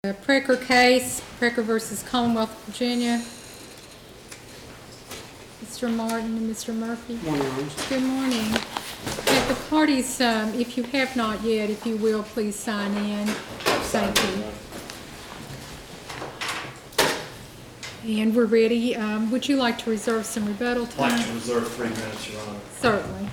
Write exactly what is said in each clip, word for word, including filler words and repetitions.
The Precker case, Precker versus Commonwealth of Virginia. Mister Martin and Mister Murphy. Morning, Your Honors. Good morning. Have the parties, um, if you have not yet, if you will, please sign in. Thank you. And we're ready. Um, would you like to reserve some rebuttal I'd time? like to reserve three minutes, Your Honor. Certainly.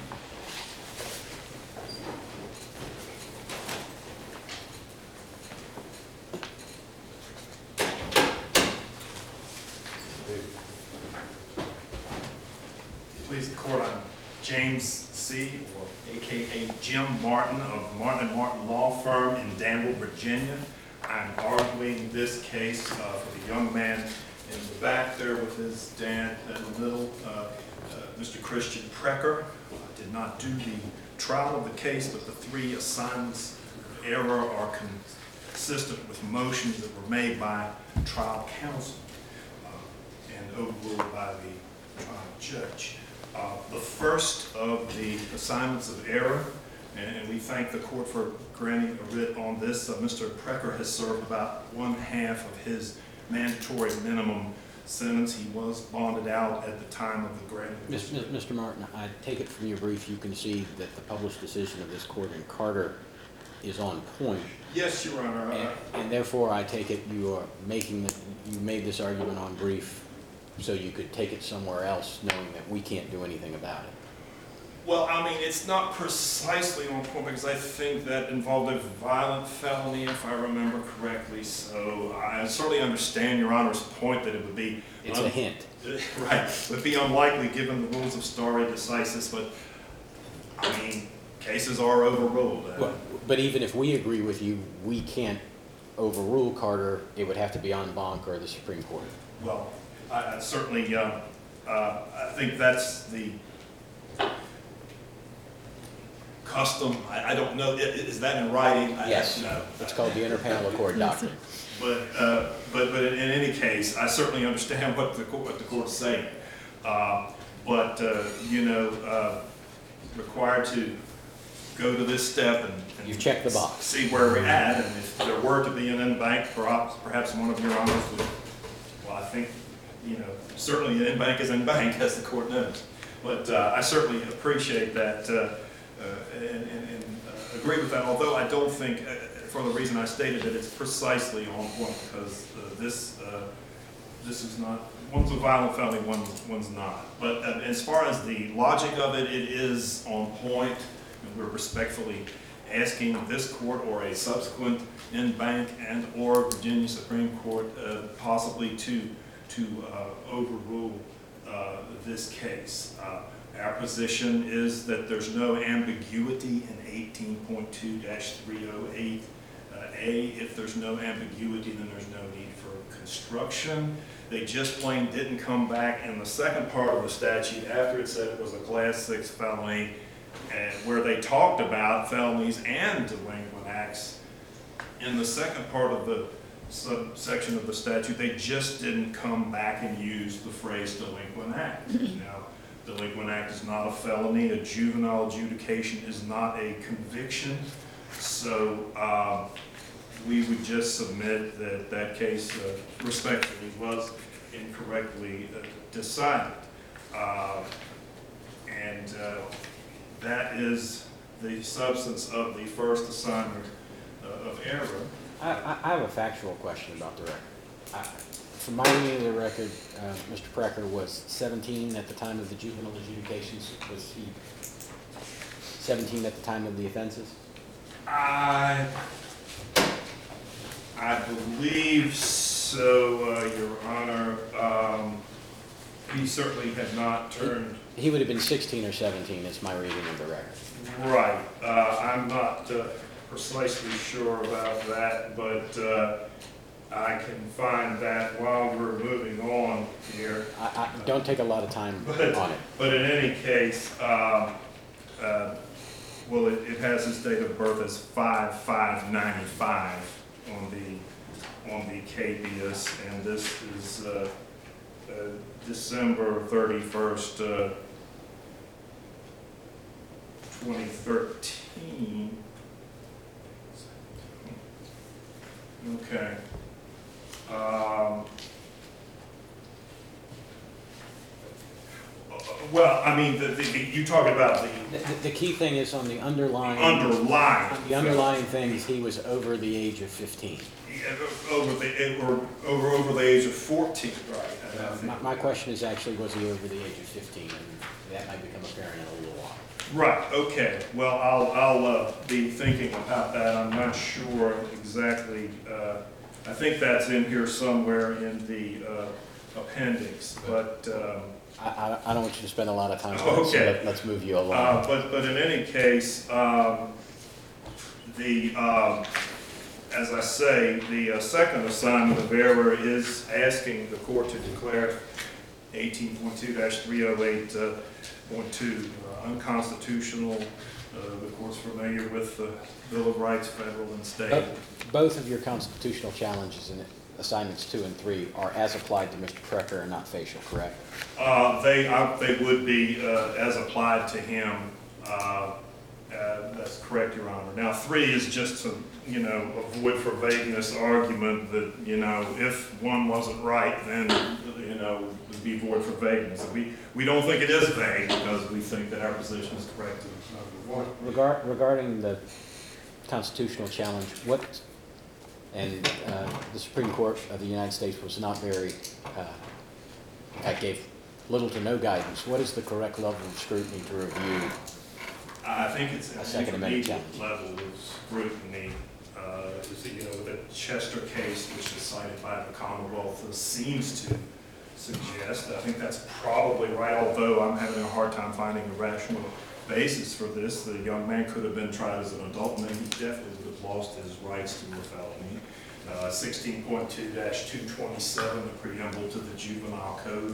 Please, the court, I'm James C., or A K A Jim Martin of Martin and Martin Law Firm in Danville, Virginia. I'm arguing this case uh, for the young man in the back there with his dad in the middle, uh, uh, Mister Christian Precker. I did not do the trial of the case, but the three assignments of error are consistent with motions that were made by trial counsel uh, and overruled by the trial judge. Uh, the first of the assignments of error, and, and we thank the court for granting a writ on this. Uh, Mister Precker has served about one half of his mandatory minimum sentence. He was bonded out at the time of the grant. Mister Martin, I take it from your brief you can see that the published decision of this court in Carter is on point. Yes, Your Honor. And, and therefore, I take it you are making the, you made this argument on brief so you could take it somewhere else, knowing that we can't do anything about it. Well, I mean, it's not precisely on point because I think that involved a violent felony, if I remember correctly. So I certainly understand Your Honor's point that it would be... It's a hint. Right. It would be unlikely given the rules of stare decisis, but, I mean, cases are overruled. Well, but even if we agree with you, we can't overrule Carter. It would have to be en banc or the Supreme Court. Well, I, I certainly, uh, uh, I think that's the custom. I, I don't know, I- is that in writing? I- Yes. No. It's called the interpanel accord Yes, doctrine. But, uh, but, but in in any case, I certainly understand what the, court- what the court's saying. Uh, But, uh, you know, uh, required to go to this step and. and You've checked the box. See where we're at, and if there were to be an in-bank, perhaps, perhaps one of your honors would, well, I think, you know, certainly an in-bank is in-bank, as the court knows. But uh, I certainly appreciate that uh, uh, and, and, and uh, agree with that, although I don't think, uh, for the reason I stated, that it's precisely on point, because uh, this, uh, this is not, one's a violent felony, one's, one's not. But uh, as far as the logic of it, it is on point, and we're respectfully asking this court or a subsequent in-bank and or Virginia Supreme Court uh, possibly to, to uh, overrule uh, this case. Uh, our position is that there's no ambiguity in eighteen point two dash three oh eight A. If there's no ambiguity, then there's no need for construction. They just plain didn't come back in the second part of the statute after it said it was a class six felony, and where they talked about felonies and delinquent acts. In the second part of the subsection of the statute, they just didn't come back and use the phrase delinquent act. Now, delinquent act is not a felony. A juvenile adjudication is not a conviction. So um, we would just submit that that case uh, respectfully was incorrectly uh, decided. Uh, and uh, that is the substance of the first assignment uh, of error. I, I I have a factual question about the record. I, from my reading of the record, uh, Mister Precker was seventeen at the time of the juvenile adjudications. Was he seventeen at the time of the offenses? I, I believe so, uh, Your Honor. Um, he certainly had not turned. He would have been sixteen or seventeen, is my reading of the record. Right. Uh, I'm not uh, precisely sure about that, but uh, I can find that while we're moving on here. I, I don't take a lot of time But, on it. but in any case, um, uh, well, it, it has his date of birth as five five ninety-five on the on the K B S, and this is uh, uh, December thirty-first, uh, twenty thirteen. Okay. Um, well, I mean, the, the, the- you talking about the The, the- the key thing is on the underlying. underlying. The underlying thing is he was over the age of fifteen. Yeah, over the, or over, over the age of fourteen, right? And I think- My, my question is actually, was he over the age of fifteen? And that might become apparent in a little while. Right, okay, well, I'll, I'll, uh, be thinking about that, I'm not sure exactly, uh, I think that's in here somewhere in the, uh, appendix, but, um, I, I, I don't want you to spend a lot of time on it, so Okay. let- let's move you along. uh, but, but in any case, um, the, um, as I say, the uh, second assignment of error is asking the court to declare eighteen point two three oh eight point two uh, unconstitutional. Uh, The court's familiar with the Bill of Rights, federal and state. Bo- Both of your constitutional challenges in assignments two and three are as applied to Mister Precker and not facial, correct? Uh, They, uh, they would be uh, as applied to him. uh, uh, That's correct, Your Honor. Now, three is just to, you know, avoid for vagueness argument that, you know, if one wasn't right, then, you know, it would be void for vagueness. We, we don't think it is vague because we think that our position is correct in number one. Regard, regarding the constitutional challenge, what, and uh, the Supreme Court of the United States was not very, uh, in fact, gave little to no guidance. What is the correct level of scrutiny to review? I think it's A an Second Amendment intermediate level of scrutiny. Uh, is, you know, the Chester case, which is cited by the Commonwealth, uh, seems to suggest, I think that's probably right, although I'm having a hard time finding a rational basis for this. The young man could have been tried as an adult, and then he definitely would have lost his rights to a felony. Uh, sixteen point two two twenty-seven, the preamble to the juvenile code,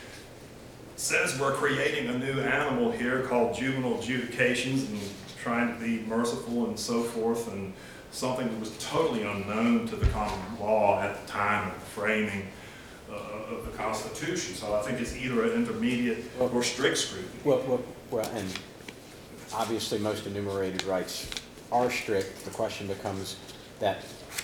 says we're creating a new animal here called juvenile adjudications and trying to be merciful and so forth, and something that was totally unknown to the common law at the time of the framing uh, of the Constitution. So I think it's either an intermediate or strict scrutiny. Well, well, well, and obviously most enumerated rights are strict. The question becomes that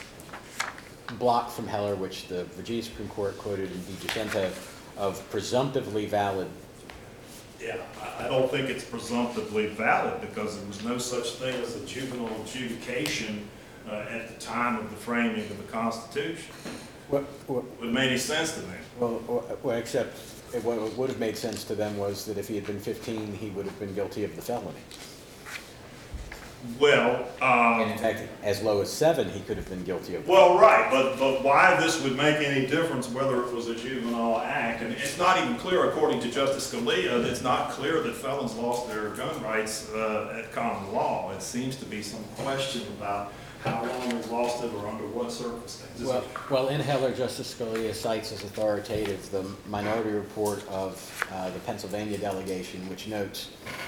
block from Heller, which the Virginia Supreme Court quoted in De Vicente, of presumptively valid. Yeah, I- I don't think it's presumptively valid because there was no such thing as a juvenile adjudication uh, at the time of the framing of the Constitution. What, what, Would make any sense to me. well, well, except it, what would have made sense to them was that if he had been fifteen, he would have been guilty of the felony. Well, And um, in fact, as low as seven, he could have been guilty of. well, right, but, but why this would make any difference whether it was a juvenile act, and it's not even clear, according to Justice Scalia, it's not clear that felons lost their gun rights uh, at common law. It seems to be some question about how long they lost it or under what circumstances. Well, well, in Heller, Justice Scalia cites as authoritative the minority report of uh, the Pennsylvania delegation, which notes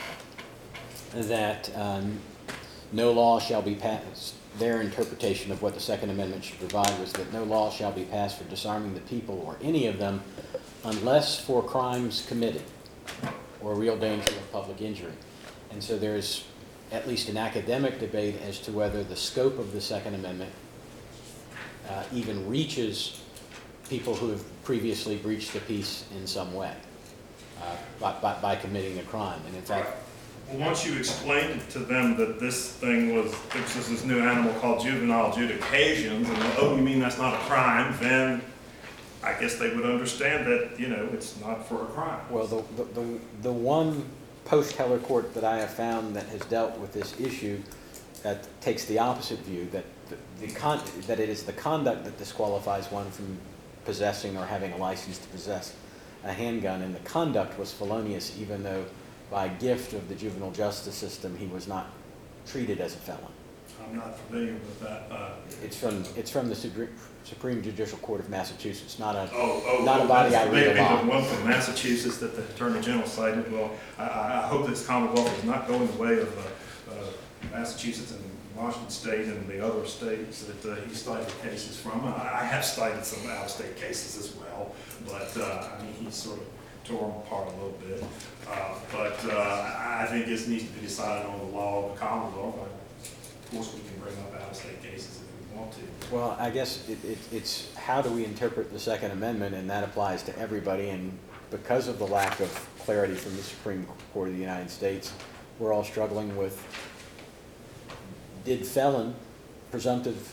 that um, no law shall be passed. Their interpretation of what the Second Amendment should provide was that no law shall be passed for disarming the people or any of them unless for crimes committed or real danger of public injury. And so there's at least an academic debate as to whether the scope of the Second Amendment uh, even reaches people who have previously breached the peace in some way uh, by, by, by committing a crime. And in fact, Well, once you explained to them that this thing was, this is this new animal called juvenile adjudications, and oh, you mean that's not a crime, then I guess they would understand that, you know, it's not for a crime. well, the, the, the, the one post-Heller court that I have found that has dealt with this issue that takes the opposite view, that the, the con that it is the conduct that disqualifies one from possessing or having a license to possess a handgun, and the conduct was felonious even though by gift of the juvenile justice system he was not treated as a felon. I'm not familiar with that. uh, It's from, it's from the Supreme, Supreme Judicial Court of Massachusetts, not a, Oh, oh. not a body I read Maybe a lot. the one from Massachusetts that the Attorney General cited. Well, I, I I hope this Commonwealth is not going the way of uh, uh, Massachusetts and Washington State and the other states that uh, he cited cases from. I I have cited some out-of-state cases as well, but, uh, I mean, he sort of tore them apart a little bit. Uh, But uh, I I think this needs to be decided on the law of the Commonwealth. Of course, we can bring up out-of-state cases if we want to. Well, I guess it, it, it's how do we interpret the Second Amendment, and that applies to everybody, and because of the lack of clarity from the Supreme Court of the United States, we're all struggling with, did felon, presumptive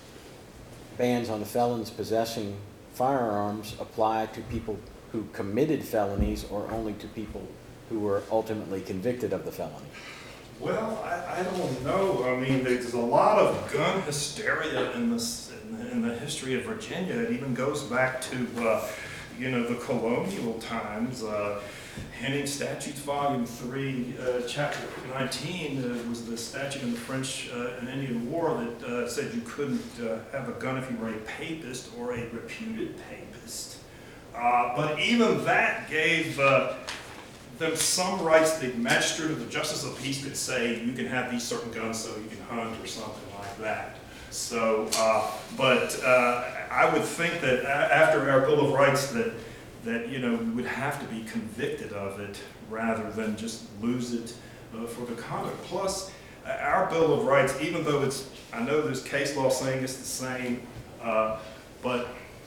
bans on the felons possessing firearms apply to people who committed felonies or only to people who were ultimately convicted of the felony? Well, I, I don't know. I mean, there's a lot of gun hysteria in this in the, in the history of Virginia. It even goes back to uh, you know the colonial times. Uh, Henning Statutes, Volume Three, uh, Chapter nineteen uh, was the statute in the French uh, and Indian War that uh, said you couldn't uh, have a gun if you were a papist or a reputed papist. Uh, but even that gave uh, them some rights. The magistrate or the justice of peace could say you can have these certain guns so you can hunt or something like that. So, uh, but uh, I would think that a- after our Bill of Rights that that you know we would have to be convicted of it rather than just lose it uh, for the conduct. Plus, uh, our Bill of Rights, even though it's, I know there's case law saying it's the same, uh, but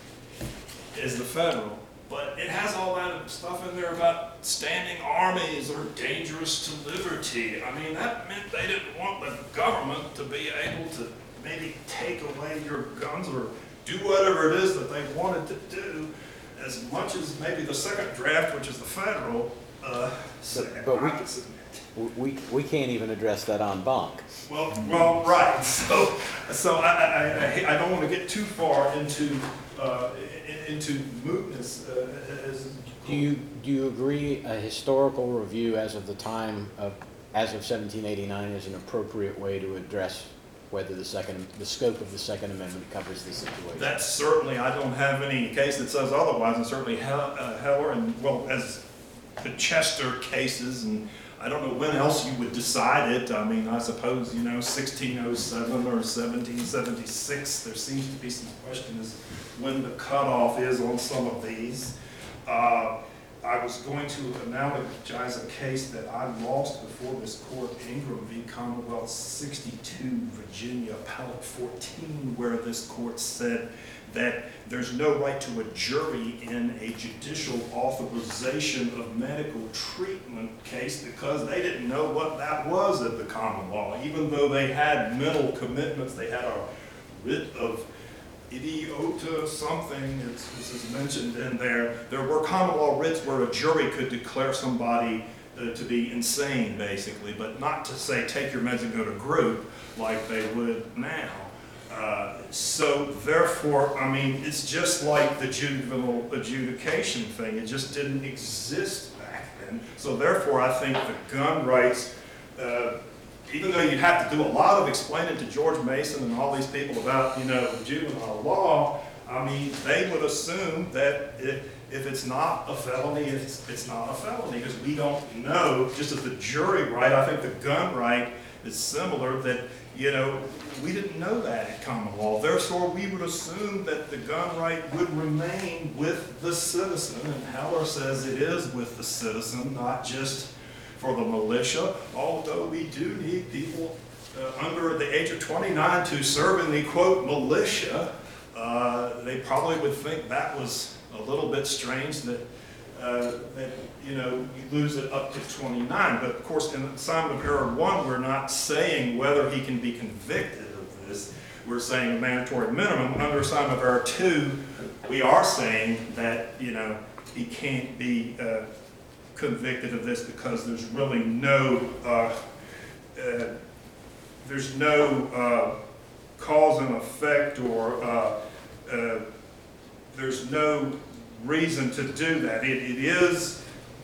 is the federal, but it has all that stuff in there about standing armies are dangerous to liberty. I mean, that meant they didn't want the government to be able to maybe take away your guns or do whatever it is that they wanted to do, as much as maybe the second draft, which is the federal, uh, said. But we, we, we can't even address that en banc. Well, well, right. So, so I, I, I, I don't want to get too far into uh, in- into mootness. Uh, as Do you, do you agree a historical review as of the time of, as of seventeen eighty-nine is an appropriate way to address whether the second, the scope of the Second Amendment covers this situation? That's certainly, I don't have any case that says otherwise, and certainly Hel- uh, Heller and, well, as the Chester cases, and I don't know when else you would decide it. I mean, I suppose, you know, sixteen oh seven or seventeen seventy-six, there seems to be some question as when the cutoff is on some of these. Uh, I was going to analogize a case that I lost before this court, Ingram v. Commonwealth sixty-two, Virginia Appellate fourteen, where this court said that there's no right to a jury in a judicial authorization of medical treatment case because they didn't know what that was at the common law. Even though they had mental commitments, they had a writ of idiota something, it's, this is mentioned in there. There were common law writs where a jury could declare somebody uh, to be insane, basically, but not to say take your meds and go to group like they would now. Uh, so therefore, I mean, it's just like the juvenile adjudication thing. It just didn't exist back then. So therefore, I think the gun rights, uh, even though you'd have to do a lot of explaining to George Mason and all these people about, you know, juvenile law, I mean, they would assume that if, if it's not a felony, it's, it's not a felony, because we don't know, just as the jury right, I think the gun right is similar, that, you know, we didn't know that at common law. Therefore, we would assume that the gun right would remain with the citizen, and Heller says it is with the citizen, not just for the militia, although we do need people uh, under the age of twenty-nine to serve in the, quote, militia. Uh, they probably would think that was a little bit strange that, uh, that, you know, you lose it up to twenty-nine. But of course, in Simon of Error one, we're not saying whether he can be convicted of this. We're saying a mandatory minimum. Under Simon of Error two, we are saying that, you know, he can't be uh, convicted of this because there's really no uh, uh, there's no uh, cause and effect, or uh, uh, there's no reason to do that. It, it is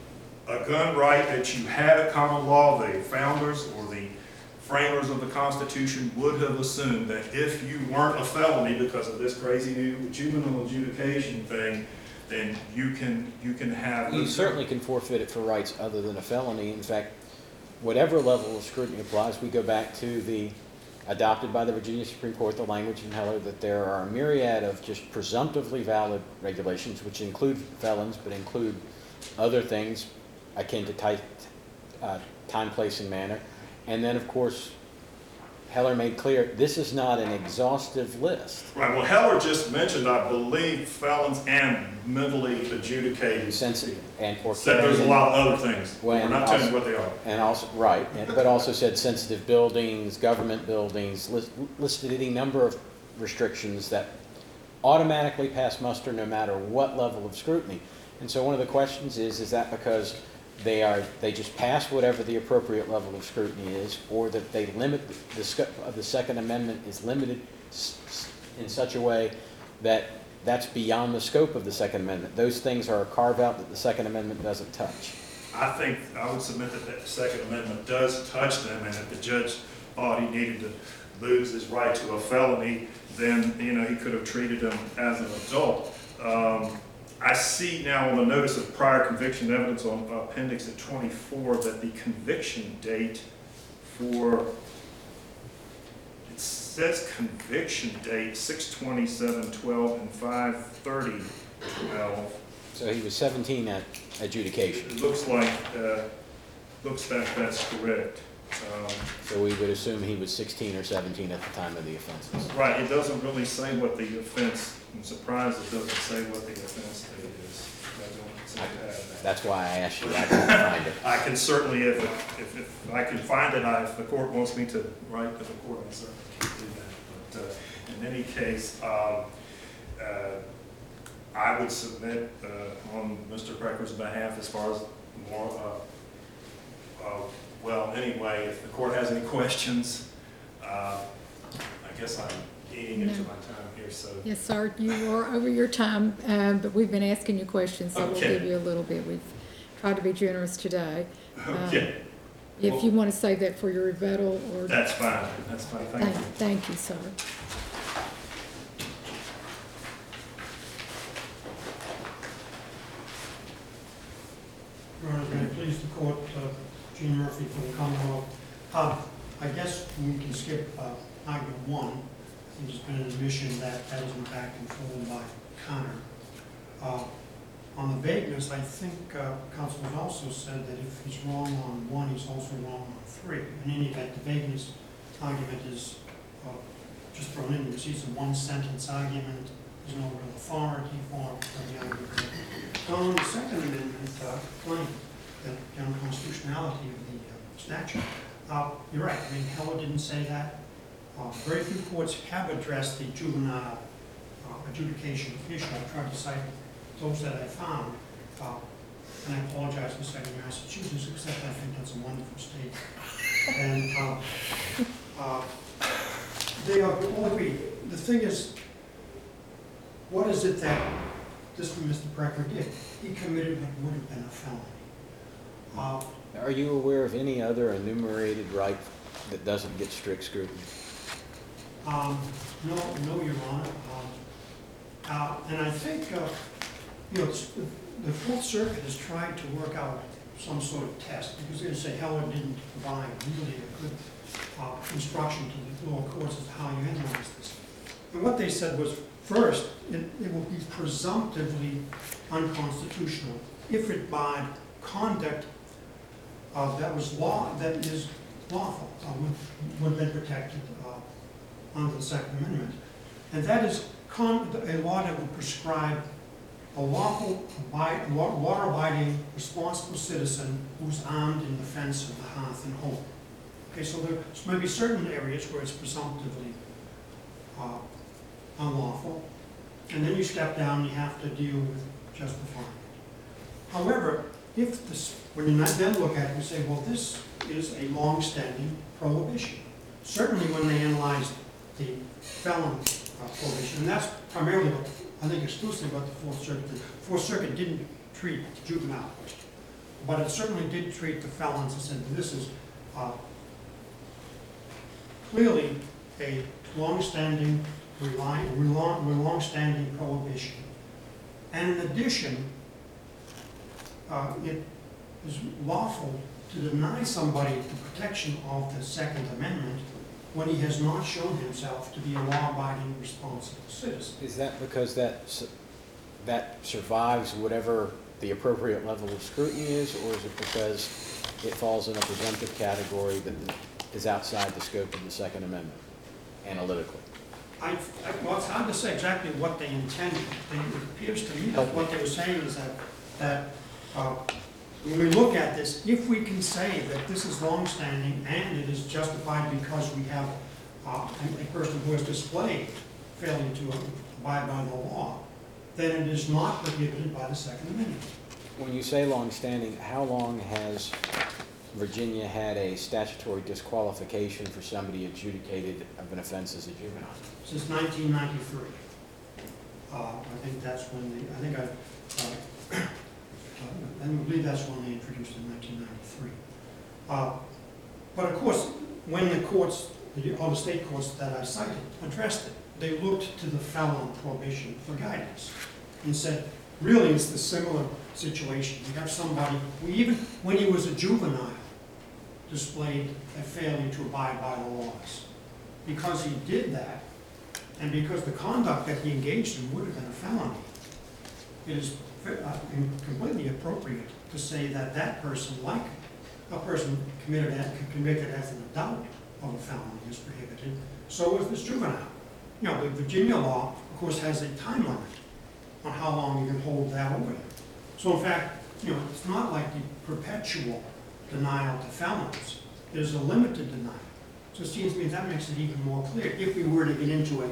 a gun right that you had at common law. The founders or the framers of the Constitution would have assumed that if you weren't a felony because of this crazy new juvenile adjudication thing, then you can you can have. You certainly can forfeit it for rights other than a felony. In fact, whatever level of scrutiny applies, we go back to the adopted by the Virginia Supreme Court, the language in Heller, that there are a myriad of just presumptively valid regulations, which include felons, but include other things akin to type, uh, time, place, and manner. And then, of course, Heller made clear, this is not an exhaustive list. Right, well, Heller just mentioned, I believe, felons and mentally adjudicated. Sensitive and or Said there's a lot of other things. Well, We're and not telling you also- what they are. And also, right, and- but also said sensitive buildings, government buildings, list- listed any number of restrictions that automatically pass muster no matter what level of scrutiny. And so one of the questions is, is that because they are, they just pass whatever the appropriate level of scrutiny is, or that they limit, the scope of the Second Amendment is limited s- s- in such a way that that's beyond the scope of the Second Amendment? Those things are a carve-out that the Second Amendment doesn't touch. I think, I would submit that the Second Amendment does touch them, and if the judge thought he needed to lose his right to a felony, then, you know, he could have treated him as an adult. Um, I see now on the notice of prior conviction evidence on appendix at twenty-four that the conviction date for, it says conviction date six twenty-seven twelve and five thirty twelve. So he was seventeen at adjudication. It looks like, uh, looks that that's correct. Um, So we would assume he was sixteen or seventeen at the time of the offenses. Right, it doesn't really say what the offense, I'm surprised it doesn't say what the offense date is. I don't seem to have that. That's why I asked you, I couldn't find it. I can certainly, if, if, if I can find it, I, if the court wants me to write to the court, I certainly can do that. But, uh, in any case, um, uh, I would submit, uh, on Mister Precker's behalf as far as more, uh, uh, well, anyway, if the court has any questions, uh, I guess I'm eating into No. my time here, so. Yes, sir, you are over your time, um, but we've been asking you questions, so we'll Okay. give you a little bit. We've tried to be generous today. Um, Okay, If you want to save that for your rebuttal or. that's fine, that's fine, thank Thank, you. thank you, sir. Your Honor, may it please the court, uh, Gene Murphy from the Commonwealth. Uh, I guess we can skip uh, argument one. I think there's been an admission that that is in fact controlled by Connor. Uh, On the vagueness, I think uh, counsel has also said that if he's wrong on one, he's also wrong on three. In any event, the vagueness argument is uh, just thrown in. It's a one-sentence argument. There's no real authority for the argument. On the Second Amendment uh, claim, the the unconstitutionality of the uh, statute, uh, you're right. I mean, Heller didn't say that. Uh, Very few courts have addressed the juvenile uh, adjudication issue. I've tried to cite those that I found, uh, and I apologize for citing Massachusetts, except I think that's a wonderful state. And uh, uh, they are all agreed. The thing is, what is it that this Mister Precker did? He committed what would have been a felony. Uh, Are you aware of any other enumerated right that doesn't get strict scrutiny? um, No, no, Your Honor. Um, uh, And I think, uh, you know, it's- the Fourth Circuit has tried to work out some sort of test, because they say Heller didn't provide really a good uh, instruction to the lower courts as to how you analyze this. And what they said was, first, it, it will be presumptively unconstitutional if it barred conduct uh, that was law, that is lawful, uh, would, would have been protected uh, under the Second Amendment. And that is con a law that would prescribe a lawful, abide, law- law-abiding, responsible citizen who's armed in defense of the hearth and home. Okay, so there may be certain areas where it's presumptively uh, unlawful, and then you step down, you have to deal with justifying it. However, if this, when you then look at it and say, well, this is a long-standing prohibition. Certainly when they analyzed the felon uh, prohibition, and that's primarily what, I think exclusively what the Fourth Circuit did. Fourth Circuit didn't treat juvenile, but it certainly did treat the felons and said, this is uh, clearly a long-standing, rely, long, long-standing prohibition. And in addition, uh, it is lawful to deny somebody the protection of the Second Amendment when he has not shown himself to be a law-abiding, responsible citizen. Is that because that, su- that survives whatever the appropriate level of scrutiny is, or is it because it falls in a presumptive category that the is outside the scope of the Second Amendment, analytically? I, I, well, it's hard to say exactly what they intended. They- It appears to me that Help me. what they were saying is that, that, uh, when we look at this, if we can say that this is longstanding and it is justified because we have uh, a a person who has displayed failure to abide by the law, then it is not prohibited by the Second Amendment. When you say longstanding, how long has Virginia had a statutory disqualification for somebody adjudicated of an offense as a juvenile? Since nineteen ninety-three. Uh, I think that's when the, I think I, uh, uh, I believe that's when they introduced it in nineteen ninety-three. Uh, But of course, when the courts, the- all the state courts that I cited addressed it, they looked to the felon prohibition for guidance and said, really, it's the similar situation. You have somebody who even when he was a juvenile displayed a failure to abide by the laws. Because he did that, and because the conduct that he engaged in would have been a felony, it is uh, completely appropriate to say that that person, like a person committed, convicted as an adult of a felony, is prohibited. So is this juvenile. You know, the Virginia law, of course, has a time limit on how long you can hold that over. So in fact, you know, it's not like the perpetual denial to felons. There's a limited denial. So it seems to me that makes it even more clear. If we were to get into a, a,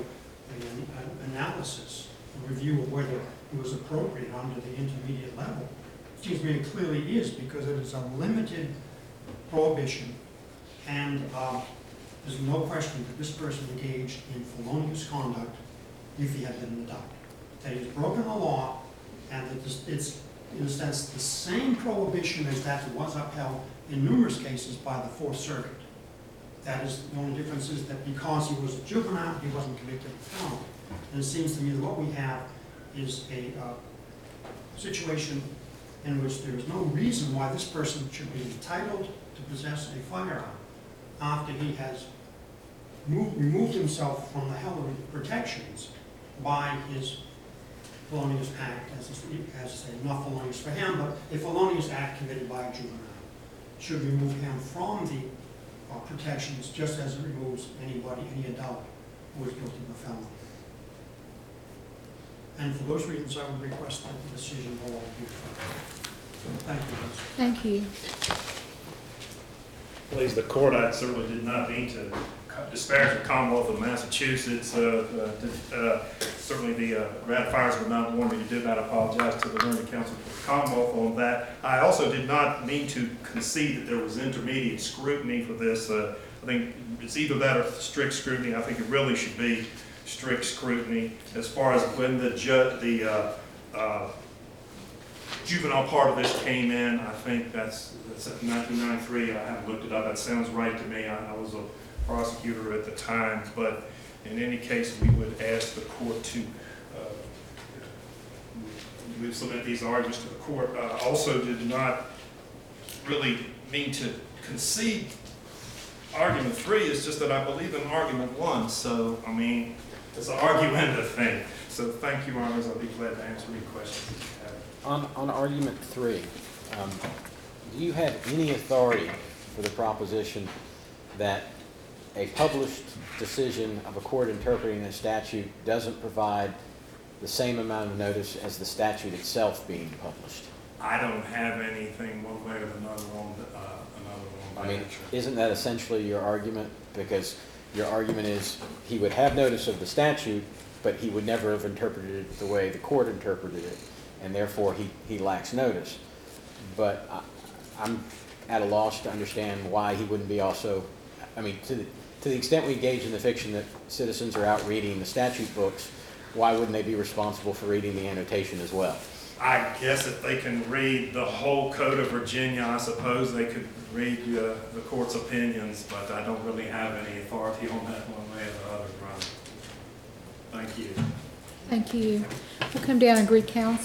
an analysis, a review of whether it was appropriate under the intermediate level, it seems to me it clearly is, because it is a limited prohibition, and uh, there's no question that this person engaged in felonious conduct if he had been an adult. That he's broken the law, and that this, it's, in a sense, the same prohibition as that was upheld in numerous cases by the Fourth Circuit. That is, the only difference is that because he was a juvenile, he wasn't convicted of felony. And it seems to me that what we have is a uh, situation in which there is no reason why this person should be entitled to possess a firearm after he has moved, removed himself from the hell of protections by his felonious act, as, as say, not felonious for him, but a felonious act committed by a juvenile should remove him from the uh, protections, just as it removes anybody, any adult who is guilty of a felony. And for those reasons, I would request that the decision will all be affirmed. Thank you. Thank you. Please, the court, I certainly did not mean to disparage the Commonwealth of Massachusetts. Uh, uh, uh, certainly the uh, ratifiers would not want me to do that. I apologize to the learned counsel for the Commonwealth on that. I also did not mean to concede that there was intermediate scrutiny for this. Uh, I think it's either that or strict scrutiny. I think it really should be strict scrutiny. As far as when the ju the uh, uh, juvenile part of this came in, I think that's, that's at nineteen ninety-three. I haven't looked it up. That sounds right to me. I, I was a prosecutor at the time, but in any case, we would ask the court to uh, we would submit these arguments to the court. Uh, also did not really mean to concede argument three. It's just that I believe in argument one. So, I mean, it's an argumentative thing. So thank you, Your Honors. I'll be glad to answer any questions that you have. On, on argument three, um, do you have any authority for the proposition that a published decision of a court interpreting a statute doesn't provide the same amount of notice as the statute itself being published? I don't have anything one way or another on the, uh, another one. I mean, isn't that essentially your argument? Because your argument is he would have notice of the statute, but he would never have interpreted it the way the court interpreted it, and therefore he, he lacks notice. But I, I'm at a loss to understand why he wouldn't be also, I mean, to the, to the extent we engage in the fiction that citizens are out reading the statute books, why wouldn't they be responsible for reading the annotation as well? I guess if they can read the whole Code of Virginia, I suppose they could read uh, the court's opinions, but I don't really have any authority on that one way or the other, Brian. Thank you. Thank you. We'll come down and greet counsel.